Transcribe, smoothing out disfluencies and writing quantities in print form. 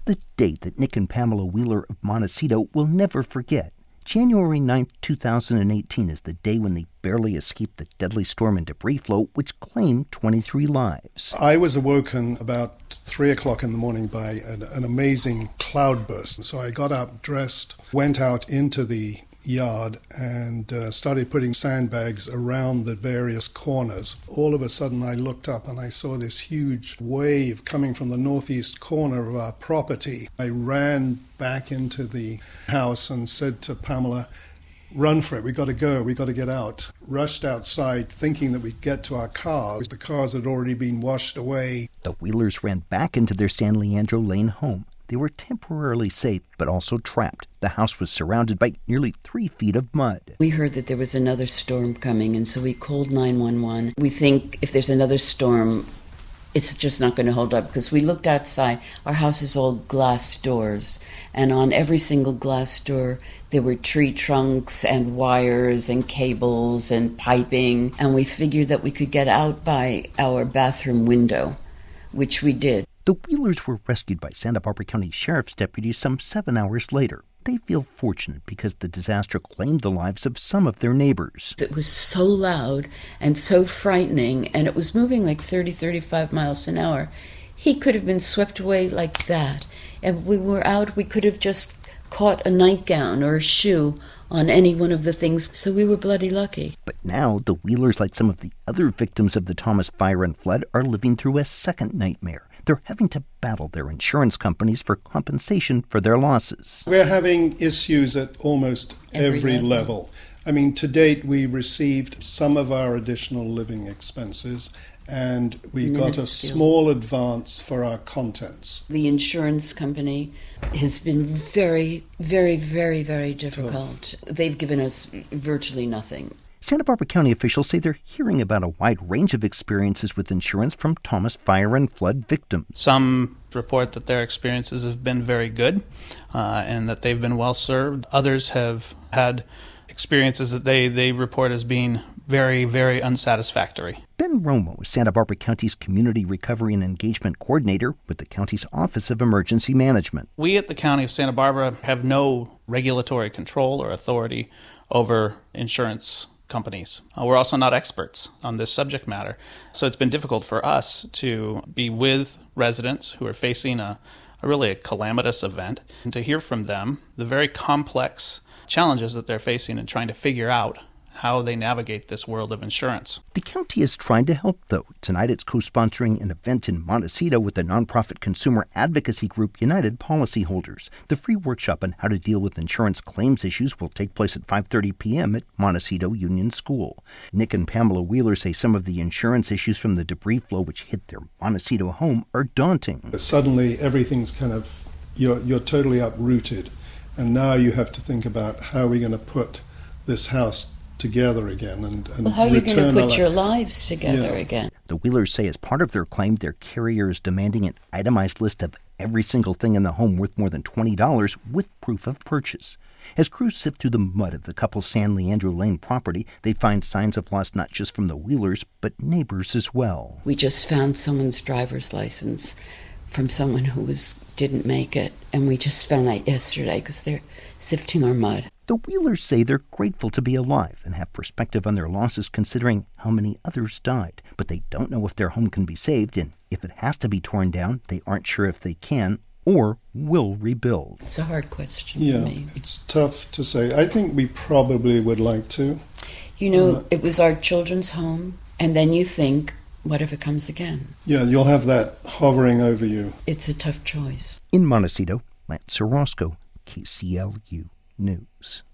the date that Nick and Pamela Wheeler of Montecito will never forget. January 9th, 2018 is the day when they barely escaped the deadly storm and debris flow which claimed 23 lives. I was awoken about 3 o'clock in the morning by an amazing cloudburst. So I got up, dressed, went out into the yard and started putting sandbags around the various corners. All of a sudden I looked up and I saw this huge wave coming from the northeast corner of our property. I ran back into the house and said to Pamela, "Run for it, we got to go, we got to get out." Rushed outside thinking that we'd get to our cars. The cars had already been washed away. The Wheelers ran back into their San Leandro Lane home. They were temporarily safe, but also trapped. The house was surrounded by nearly 3 feet of mud. We heard that there was another storm coming, and so we called 911. We think if there's another storm, it's just not going to hold up, because we looked outside. Our house is all glass doors, and on every single glass door, there were tree trunks and wires and cables and piping, and we figured that we could get out by our bathroom window, which we did. The Wheelers were rescued by Santa Barbara County Sheriff's deputies some 7 hours later. They feel fortunate because the disaster claimed the lives of some of their neighbors. It was so loud and so frightening, and it was moving like 30, 35 miles an hour. He could have been swept away like that. And we were out, we could have just caught a nightgown or a shoe on any one of the things, so we were bloody lucky. But now the Wheelers, like some of the other victims of the Thomas fire and flood, are living through a second nightmare. They're having to battle their insurance companies for compensation for their losses. We're having issues at almost every level. I mean, to date, we received some of our additional living expenses, and we got a small advance for our contents. The insurance company has been very, very, very, very difficult. They've given us virtually nothing. Santa Barbara County officials say they're hearing about a wide range of experiences with insurance from Thomas fire and flood victims. Some report that their experiences have been very good and that they've been well served. Others have had experiences that they report as being very, very unsatisfactory. Ben Romo is Santa Barbara County's Community Recovery and Engagement Coordinator with the county's Office of Emergency Management. We at the County of Santa Barbara have no regulatory control or authority over insurance companies. We're also not experts on this subject matter. So it's been difficult for us to be with residents who are facing a really calamitous event and to hear from them the very complex challenges that they're facing and trying to figure out how they navigate this world of insurance. The county is trying to help, though. Tonight it's co-sponsoring an event in Montecito with the nonprofit consumer advocacy group United Policyholders. The free workshop on how to deal with insurance claims issues will take place at 5:30 p.m. at Montecito Union School. Nick and Pamela Wheeler say some of the insurance issues from the debris flow which hit their Montecito home are daunting. Suddenly everything's kind of, you're totally uprooted, and now you have to think about how are we going to put this house together again and how are you going to put your lives together again? The Wheelers say as part of their claim, their carrier is demanding an itemized list of every single thing in the home worth more than $20 with proof of purchase. As crews sift through the mud of the couple's San Leandro Lane property, they find signs of loss not just from the Wheelers, but neighbors as well. We just found someone's driver's license from someone who didn't make it, and we just found that yesterday because they're sifting our mud. The Wheelers say they're grateful to be alive and have perspective on their losses considering how many others died. But they don't know if their home can be saved, and if it has to be torn down, they aren't sure if they can or will rebuild. It's a hard question for me. It's tough to say. I think we probably would like to. You know, it was our children's home, and then you think, what if it comes again? Yeah, you'll have that hovering over you. It's a tough choice. In Montecito, Lance Orozco, KCLU News.